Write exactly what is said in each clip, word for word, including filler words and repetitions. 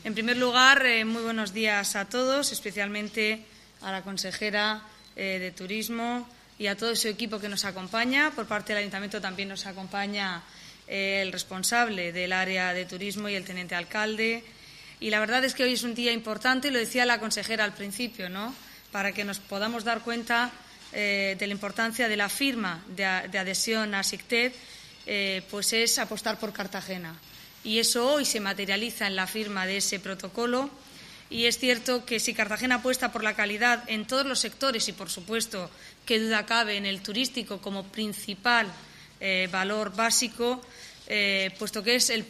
En primer lugar, eh, muy buenos días a todos, especialmente a la consejera eh, de Turismo y a todo su equipo que nos acompaña. Por parte del Ayuntamiento también nos acompaña eh, el responsable del área de turismo y el teniente alcalde. Y la verdad es que hoy es un día importante, y lo decía la consejera al principio, ¿no?, para que nos podamos dar cuenta eh, de la importancia de la firma de, de adhesión a SICTED, eh, pues es apostar por Cartagena. Y eso hoy se materializa en la firma de ese protocolo. Y es cierto que si Cartagena apuesta por la calidad en todos los sectores y, por supuesto, qué duda cabe en el turístico como principal eh, valor básico, eh, puesto que es el,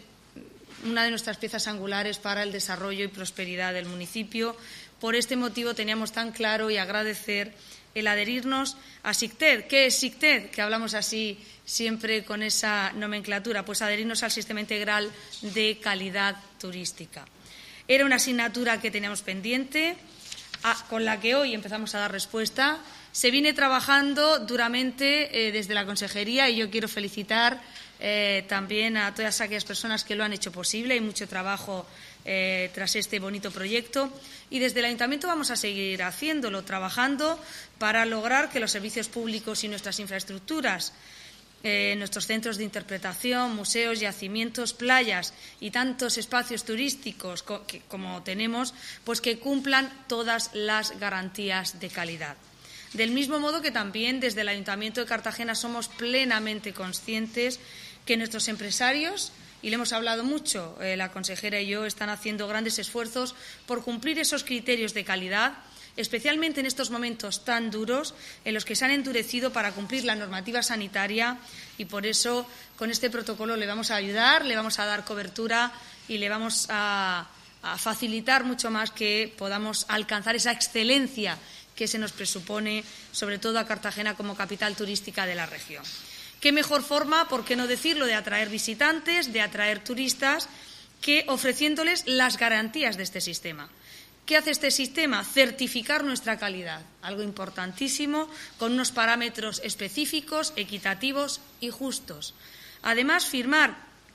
una de nuestras piezas angulares para el desarrollo y prosperidad del municipio. Por este motivo teníamos tan claro y agradecer el adherirnos a SICTED. ¿Qué es SICTED? Que hablamos así siempre con esa nomenclatura. Pues adherirnos al Sistema Integral de Calidad Turística. Era una asignatura que teníamos pendiente, a, con la que hoy empezamos a dar respuesta. Se viene trabajando duramente eh, desde la Consejería, y yo quiero felicitar eh, también a todas aquellas personas que lo han hecho posible. Hay mucho trabajo Eh, tras este bonito proyecto, y desde el Ayuntamiento vamos a seguir haciéndolo, trabajando para lograr que los servicios públicos y nuestras infraestructuras, eh, nuestros centros de interpretación, museos, yacimientos, playas y tantos espacios turísticos co que, como tenemos, pues que cumplan todas las garantías de calidad. Del mismo modo que también desde el Ayuntamiento de Cartagena somos plenamente conscientes que nuestros empresarios, y le hemos hablado mucho, eh, la consejera y yo, están haciendo grandes esfuerzos por cumplir esos criterios de calidad, especialmente en estos momentos tan duros en los que se han endurecido para cumplir la normativa sanitaria, y por eso con este protocolo le vamos a ayudar, le vamos a dar cobertura y le vamos a, a facilitar mucho más que podamos alcanzar esa excelencia que se nos presupone, sobre todo a Cartagena como capital turística de la región. ¿Qué mejor forma, por qué no decirlo, de atraer visitantes, de atraer turistas, que ofreciéndoles las garantías de este sistema? ¿Qué hace este sistema? Certificar nuestra calidad, algo importantísimo, con unos parámetros específicos, equitativos y justos. Además, firmar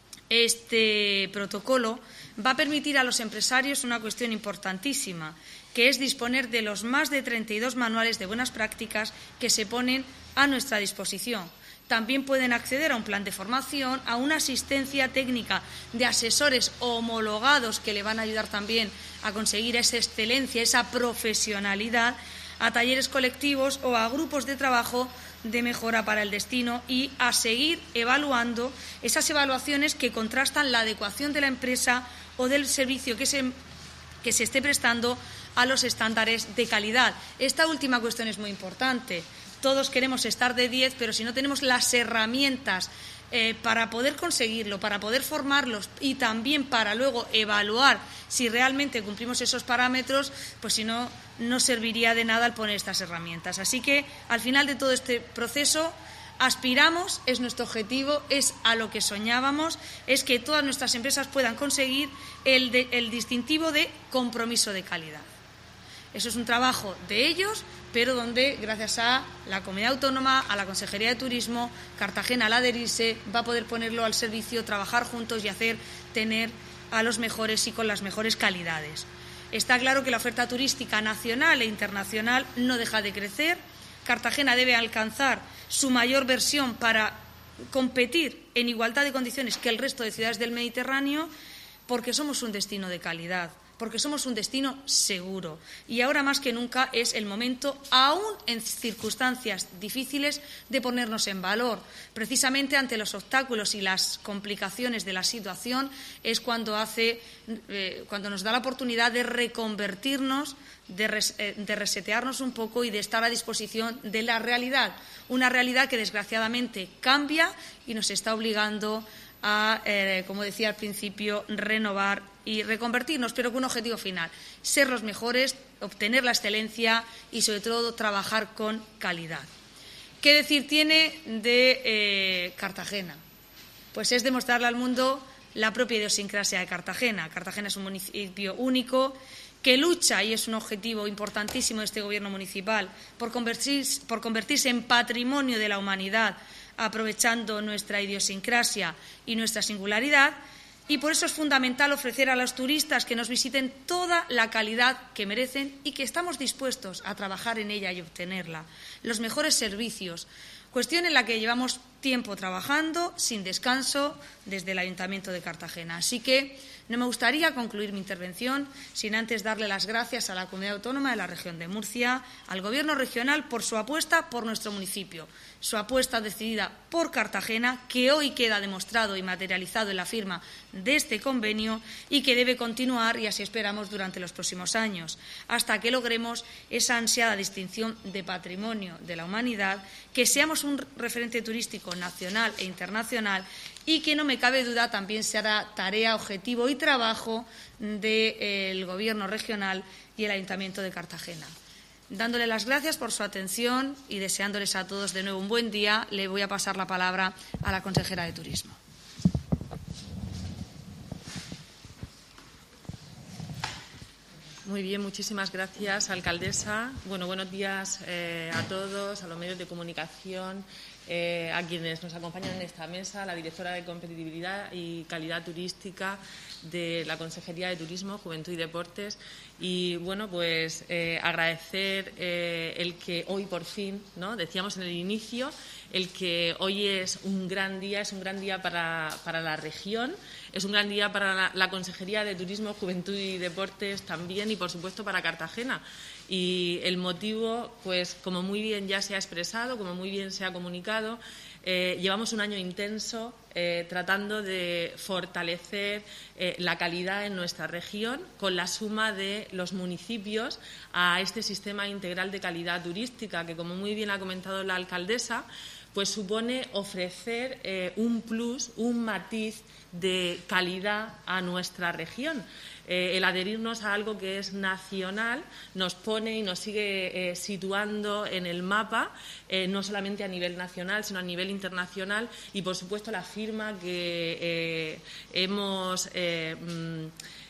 este protocolo va a permitir a los empresarios una cuestión importantísima, que es disponer de los más de treinta y dos manuales de buenas prácticas que se ponen a nuestra disposición. También pueden acceder a un plan de formación, a una asistencia técnica de asesores homologados que le van a ayudar también a conseguir esa excelencia, esa profesionalidad, a talleres colectivos o a grupos de trabajo de mejora para el destino, y a seguir evaluando esas evaluaciones que contrastan la adecuación de la empresa o del servicio que se, que se esté prestando a los estándares de calidad. Esta última cuestión es muy importante. Todos queremos estar de diez, pero si no tenemos las herramientas eh, para poder conseguirlo, para poder formarlos y también para luego evaluar si realmente cumplimos esos parámetros, pues si no, no serviría de nada el poner estas herramientas. Así que, al final de todo este proceso, aspiramos, es nuestro objetivo, es a lo que soñábamos, es que todas nuestras empresas puedan conseguir el, de, el distintivo de compromiso de calidad. Eso es un trabajo de ellos, pero donde, gracias a la Comunidad Autónoma, a la Consejería de Turismo, Cartagena, al adherirse, va a poder ponerlo al servicio, trabajar juntos y hacer tener a los mejores y con las mejores calidades. Está claro que la oferta turística nacional e internacional no deja de crecer. Cartagena debe alcanzar su mayor versión para competir en igualdad de condiciones que el resto de ciudades del Mediterráneo, porque somos un destino de calidad, porque somos un destino seguro, y ahora más que nunca es el momento, aún en circunstancias difíciles, de ponernos en valor. Precisamente ante los obstáculos y las complicaciones de la situación es cuando hace, eh, cuando nos da la oportunidad de reconvertirnos, de, res, eh, de resetearnos un poco y de estar a disposición de la realidad, una realidad que desgraciadamente cambia y nos está obligando a, eh, como decía al principio, renovar y reconvertirnos, pero con un objetivo final: ser los mejores, obtener la excelencia y, sobre todo, trabajar con calidad. ¿Qué decir tiene de eh, Cartagena? Pues es demostrarle al mundo la propia idiosincrasia de Cartagena. Cartagena es un municipio único que lucha, y es un objetivo importantísimo de este Gobierno municipal, por convertirse, por convertirse en patrimonio de la humanidad, aprovechando nuestra idiosincrasia y nuestra singularidad, Y por eso es fundamental ofrecer a los turistas que nos visiten toda la calidad que merecen y que estamos dispuestos a trabajar en ella y obtenerla. Los mejores servicios, cuestión en la que llevamos tiempo trabajando sin descanso desde el Ayuntamiento de Cartagena. Así que no me gustaría concluir mi intervención sin antes darle las gracias a la Comunidad Autónoma de la Región de Murcia, al Gobierno regional por su apuesta por nuestro municipio, su apuesta decidida por Cartagena, que hoy queda demostrado y materializado en la firma de este convenio y que debe continuar, y así esperamos, durante los próximos años, hasta que logremos esa ansiada distinción de patrimonio de la humanidad, que seamos un referente turístico nacional e internacional y que, no me cabe duda, también será tarea, objetivo y trabajo del Gobierno regional y el Ayuntamiento de Cartagena. Dándole las gracias por su atención y deseándoles a todos de nuevo un buen día, le voy a pasar la palabra a la consejera de Turismo. Muy bien, muchísimas gracias, alcaldesa. Bueno, buenos días eh, a todos, a los medios de comunicación, eh, a quienes nos acompañan en esta mesa, a la directora de Competitividad y Calidad Turística de la Consejería de Turismo, Juventud y Deportes. Y, bueno, pues eh, agradecer eh, el que hoy por fin, ¿no?, decíamos en el inicio, el que hoy es un gran día, es un gran día para, para la región, es un gran día para la, la Consejería de Turismo, Juventud y Deportes también y, por supuesto, para Cartagena. Y el motivo, pues, como muy bien ya se ha expresado, como muy bien se ha comunicado, eh, llevamos un año intenso eh, tratando de fortalecer eh, la calidad en nuestra región con la suma de los municipios a este sistema integral de calidad turística que, como muy bien ha comentado la alcaldesa, pues supone ofrecer eh, un plus, un matiz de calidad a nuestra región. Eh, el adherirnos a algo que es nacional nos pone y nos sigue eh, situando en el mapa, eh, no solamente a nivel nacional, sino a nivel internacional y, por supuesto, la firma que eh, hemos eh, mm,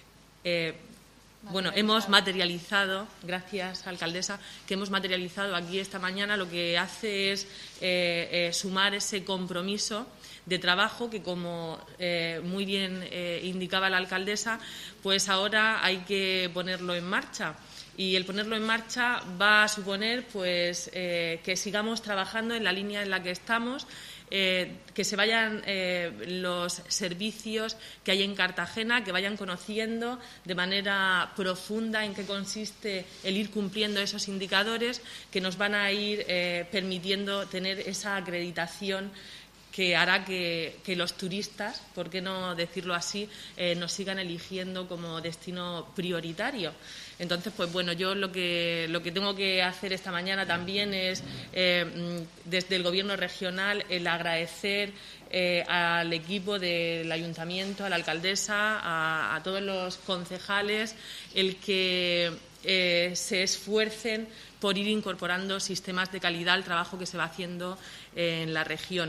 eh, Bueno, hemos materializado, gracias, alcaldesa, que hemos materializado aquí esta mañana, lo que hace es eh, eh, sumar ese compromiso de trabajo que, como eh, muy bien eh, indicaba la alcaldesa, pues ahora hay que ponerlo en marcha. Y el ponerlo en marcha va a suponer pues, eh, que sigamos trabajando en la línea en la que estamos, Eh, que se vayan eh, los servicios que hay en Cartagena, que vayan conociendo de manera profunda en qué consiste el ir cumpliendo esos indicadores que nos van a ir eh, permitiendo tener esa acreditación que hará que, que los turistas, por qué no decirlo así, eh, nos sigan eligiendo como destino prioritario. Entonces, pues bueno, yo lo que, lo que tengo que hacer esta mañana también es, eh, desde el Gobierno regional, el agradecer eh, al equipo del Ayuntamiento, a la alcaldesa, a, a todos los concejales, el que eh, se esfuercen por ir incorporando sistemas de calidad al trabajo que se va haciendo eh, en la región.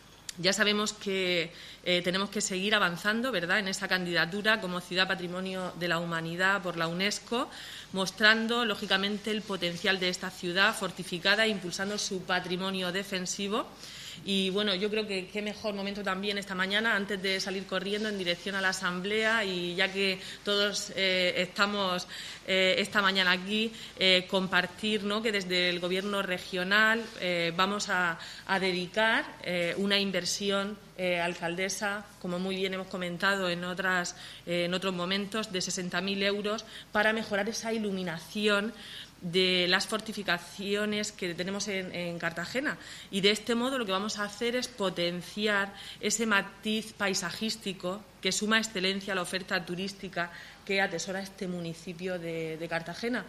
Ya sabemos que eh, tenemos que seguir avanzando, ¿verdad?, en esa candidatura como Ciudad Patrimonio de la Humanidad por la UNESCO, mostrando, lógicamente, el potencial de esta ciudad fortificada e impulsando su patrimonio defensivo. Y, bueno, yo creo que qué mejor momento también esta mañana, antes de salir corriendo en dirección a la Asamblea, y ya que todos eh, estamos eh, esta mañana aquí, eh, compartir, ¿no?, que desde el Gobierno regional eh, vamos a, a dedicar eh, una inversión, eh, alcaldesa, como muy bien hemos comentado en, otras, eh, en otros momentos, de sesenta mil euros para mejorar esa iluminación de las fortificaciones que tenemos en, en Cartagena. Y de este modo lo que vamos a hacer es potenciar ese matiz paisajístico que suma excelencia a la oferta turística que atesora este municipio de, de Cartagena.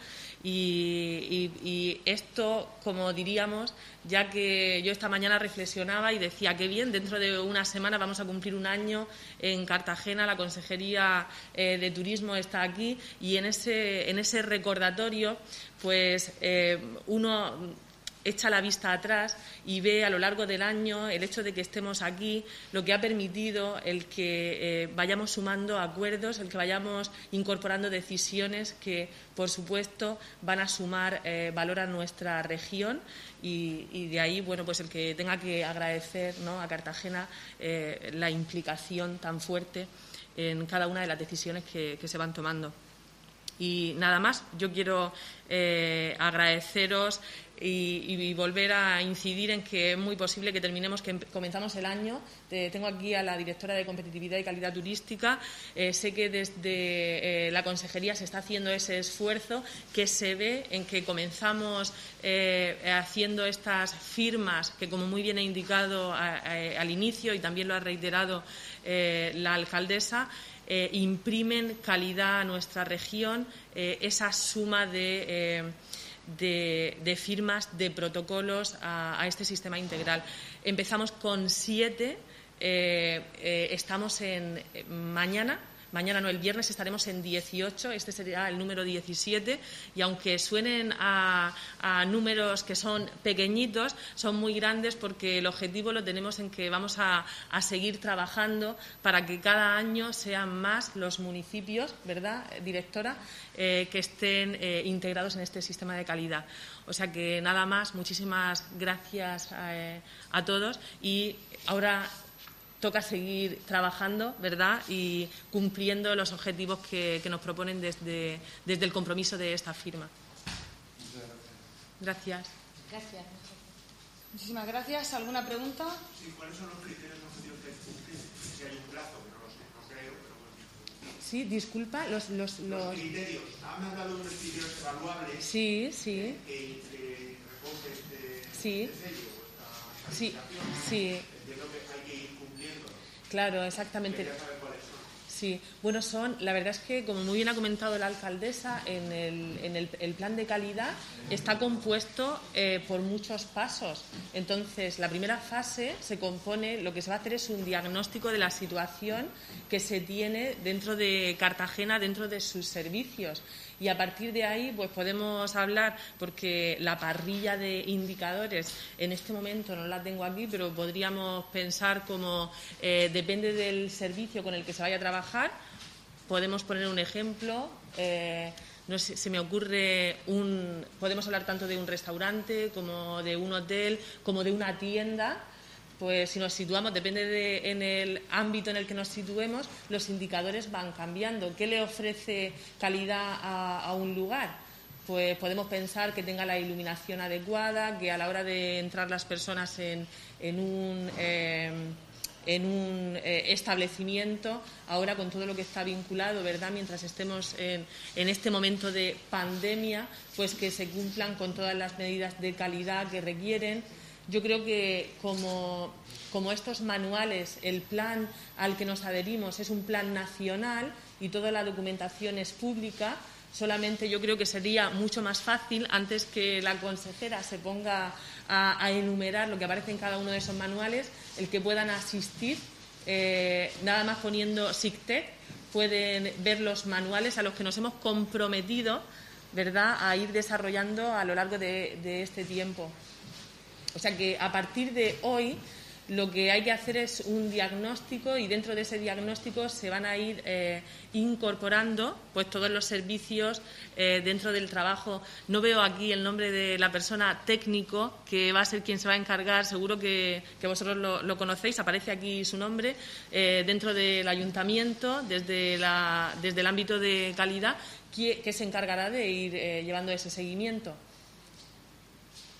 Y, y, y esto, como diríamos, ya que yo esta mañana reflexionaba y decía que bien, dentro de una semana vamos a cumplir un año en Cartagena, la Consejería eh, de Turismo está aquí, y en ese, en ese recordatorio pues eh, uno echa la vista atrás y ve a lo largo del año el hecho de que estemos aquí, lo que ha permitido el que eh, vayamos sumando acuerdos, el que vayamos incorporando decisiones que, por supuesto, van a sumar eh, valor a nuestra región, y, y de ahí, bueno, pues el que tenga que agradecer, ¿no?, a Cartagena eh, la implicación tan fuerte en cada una de las decisiones que, que se van tomando. Y nada más, yo quiero eh, agradeceros y, y volver a incidir en que es muy posible que terminemos, que comenzamos el año. Eh, tengo aquí a la directora de Competitividad y Calidad Turística. Eh, sé que desde eh, la Consejería se está haciendo ese esfuerzo, que se ve en que comenzamos eh, haciendo estas firmas, que como muy bien he indicado a, a, al inicio y también lo ha reiterado eh, la alcaldesa, Eh, imprimen calidad a nuestra región, eh, esa suma de, eh, de, de firmas, de protocolos a, a este sistema integral. Empezamos con siete, eh, eh, estamos en eh, mañana. Mañana no, el viernes estaremos en dieciocho, este será el número diecisiete, y aunque suenen a, a números que son pequeñitos, son muy grandes porque el objetivo lo tenemos en que vamos a, a seguir trabajando para que cada año sean más los municipios, ¿verdad, directora?, eh, que estén eh, integrados en este sistema de calidad. O sea que nada más, muchísimas gracias a, eh, a todos y ahora toca seguir trabajando, ¿verdad?, y cumpliendo los objetivos que, que nos proponen desde, desde el compromiso de esta firma. Gracias. Gracias. Muchísimas gracias. ¿Alguna pregunta? Sí, ¿cuáles son los criterios objetivos que hay que cumplir? Si hay un plazo, que no lo sé, no creo, pero bueno. Sí, disculpa, los... Los, los... los criterios. Han hablado de unos criterios evaluables. Sí, sí. Que, que recoge este, sí. este sello, esta sí, calificación. sí. Entiendo que hay que ir cumpliendo. Claro, exactamente. Quería saber cuáles son. Sí, bueno, son, la verdad es que, como muy bien ha comentado la alcaldesa, en el, en el, el plan de calidad está compuesto eh, por muchos pasos. Entonces, la primera fase se compone, lo que se va a hacer es un diagnóstico de la situación que se tiene dentro de Cartagena, dentro de sus servicios. Y a partir de ahí pues podemos hablar, porque la parrilla de indicadores en este momento no la tengo aquí, pero podríamos pensar como eh, depende del servicio con el que se vaya a trabajar. Podemos poner un ejemplo, eh, no sé, se me ocurre un, podemos hablar tanto de un restaurante como de un hotel, como de una tienda. Pues si nos situamos, depende de en el ámbito en el que nos situemos, los indicadores van cambiando. ¿Qué le ofrece calidad a, a un lugar? Pues podemos pensar que tenga la iluminación adecuada, que a la hora de entrar las personas en, en un, eh, en un eh, establecimiento, ahora con todo lo que está vinculado, ¿verdad?, mientras estemos en, en este momento de pandemia, pues que se cumplan con todas las medidas de calidad que requieren. Yo creo que como, como estos manuales, el plan al que nos adherimos es un plan nacional y toda la documentación es pública, solamente yo creo que sería mucho más fácil, antes que la consejera se ponga a, a enumerar lo que aparece en cada uno de esos manuales, el que puedan asistir, eh, nada más poniendo SICTEC, pueden ver los manuales a los que nos hemos comprometido, ¿verdad?, a ir desarrollando a lo largo de, de este tiempo. O sea que a partir de hoy lo que hay que hacer es un diagnóstico y dentro de ese diagnóstico se van a ir eh, incorporando pues todos los servicios eh, dentro del trabajo. No veo aquí el nombre de la persona técnico que va a ser quien se va a encargar, seguro que, que vosotros lo, lo conocéis, aparece aquí su nombre, eh, dentro del ayuntamiento, desde, la, desde el ámbito de calidad, que, que se encargará de ir eh, llevando ese seguimiento.